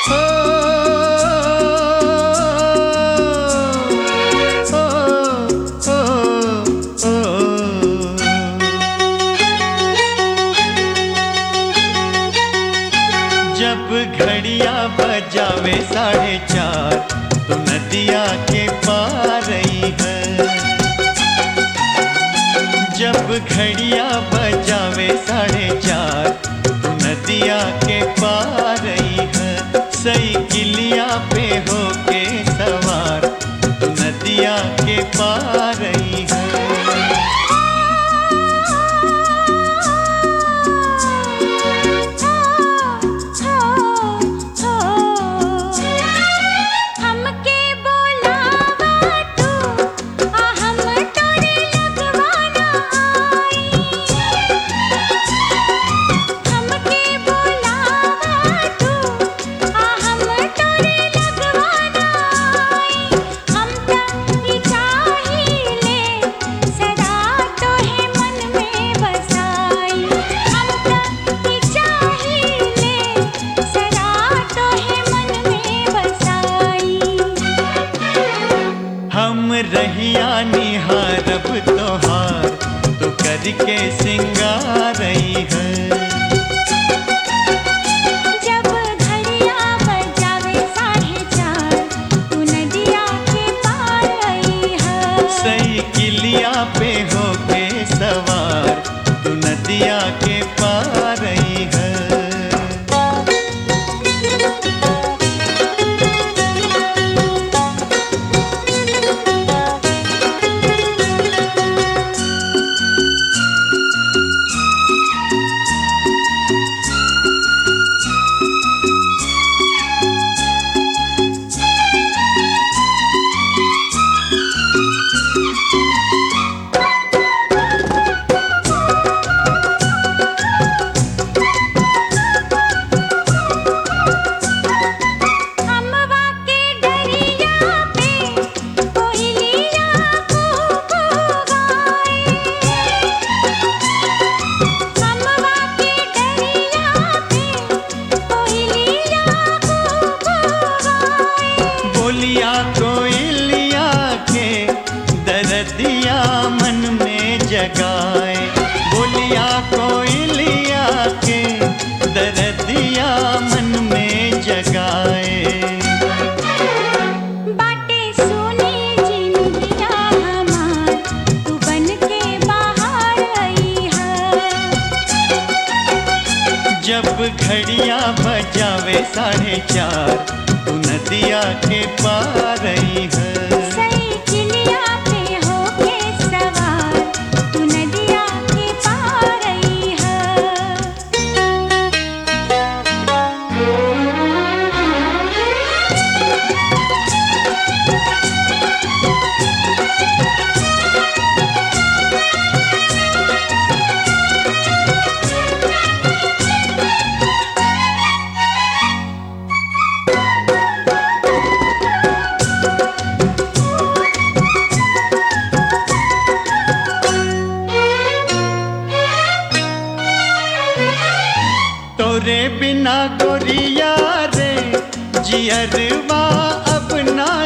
जब घड़िया बजावे 4:30 तो नदिया के पार रही है। जब घड़िया बजावे 4:30 तो नदिया के पार रही है। साइकिलिया पे होके सवार तो नदिया के पार रही है। हम रहिया निहारब तोहार तो करके सिंगार रही है। जब घड़िया बजावे 4:30 तू नदिया के पार रही है। साइकिलिया पे होके सवार तू नदिया के पार रही है। बोलिया कोयलिया के दर्दिया मन में जगाए। बोलिया कोयलिया के दर्दिया मन में जगाए। बाटे सोने जिंदगिया हमार तू बन के बाहर आई है। जब घड़िया बजावे 4:30 तू नदिया के पार रही है। साइकिलिया पे होके सवार तू नदिया के पार रही है। तोरे बिना गोरिया रे जियरवा अब ना